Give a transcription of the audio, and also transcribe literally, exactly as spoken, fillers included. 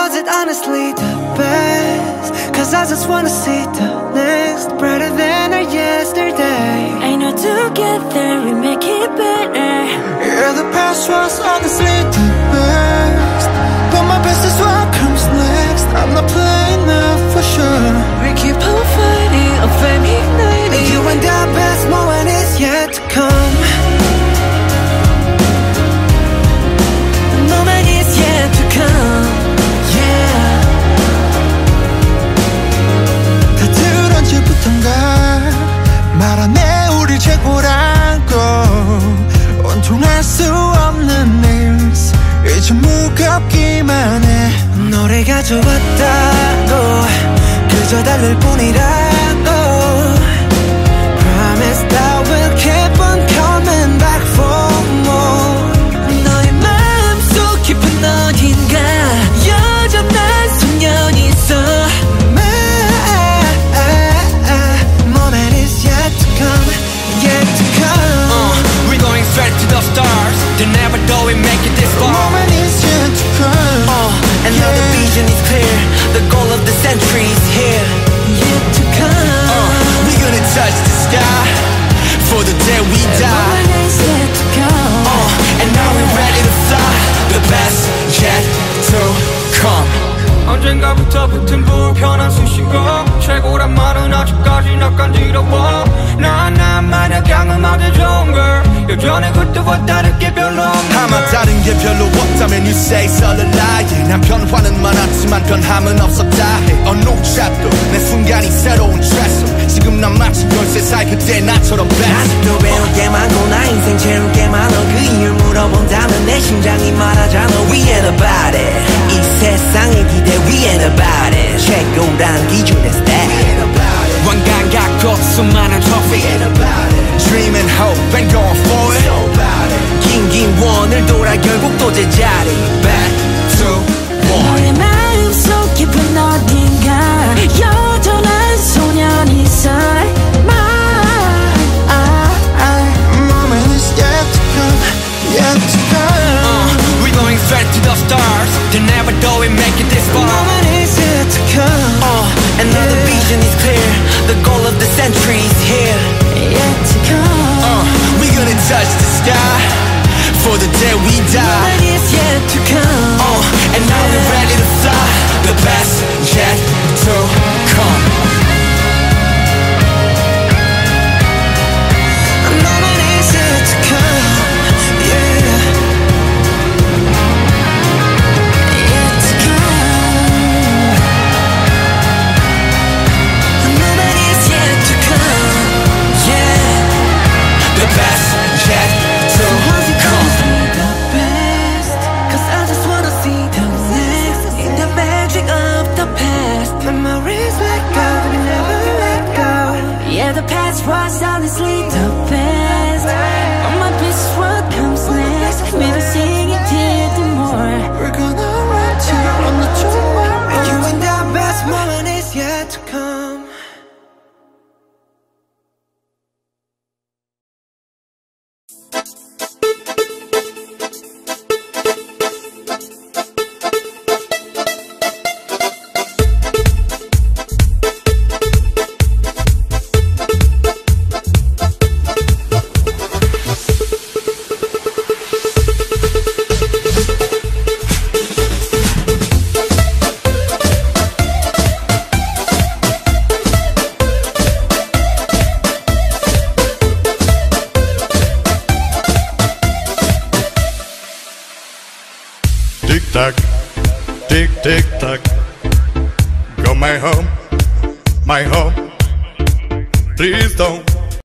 was it honestly the best? Cause I just wanna see the next brighter than our yesterday. I know together we make it better. Yeah, the past was honestly the best, but my best is what comes next. I'm not playing now for sure. We keep on fighting, a flame igniting. You and the best moment is yet to come. The moment is yet to come. Yeah. 다들 언제부턴가 말하네 우리 최고라고. 온통할 수 없는 news 이제 무겁기만 해. 노래가 좋았다고 그저 달랠 뿐이라고. Promise that we'll keep on coming back for more. 너의 마음속 깊은 어딘가 여전한 소년이 있어. Moment is yet to come, yet to come. uh, We're going straight to the stars. They never thought we'd make it this far. Moment is yet to come. uh, And now the vision is clear. The goal of the century is here. Yet to come. uh, We're gonna touch the sky for the day we The die. moment is yet to come. uh, And now we're ready to fly. The best yet to come. 언젠가부터 붙은 불편한 수식어. 최고란 말은 아직까지 나 간지러워. 난 난 마냥 경험하기 좋은 걸. 여전히 그때와 다르게 별로 없는 아마 걸. 다른 게 별로 없다면 you say it's all a lie. 난 변화는 많았지만 변함은 없었다 해. 어느 샷도 내 순간이 새로운 트레스. 지금 난 마치 열세 살 그때 나처럼 best. 아직도 배울 게 많고 나 인생 채울 게 많아. 그 이유를 물어본다면 내 심장이 말하잖아. We ain't about it. 이 세상의 기대 We ain't about it. 최고란 기준의 stat. 완강각도 수많은 trophy. Dream and hope and going for it. 긴긴 원을 돌아 결국 또 제자리. Back to one. 너의 마음속 깊은 어딘가 여전한 소년이 있어. Moment is yet to come, yet to come. uh, We're going straight to the stars. They never thought we'd make it this far. Moment is yet to come. uh, And now the vision is clear. The goal of the century is here. Yet to come. uh, We're gonna touch the sky for the day we die. The moment is yet to come. uh, And now we're ready to fly. The best yet to come. Moment is yet to come, yeah. Yet to come. The moment is yet to come, Yeah. The best yet to come. the best. Cause I just wanna see the next. In the magic of the past. Memories let go, we never let go. Yeah, the past was honestly the best. But my best is what comes next. Maybe sing it did the more. We're gonna run till on the tomorrow. You and the best moment is yet to come. Tick tock, tick tick tock. Go my home, my home. Please don't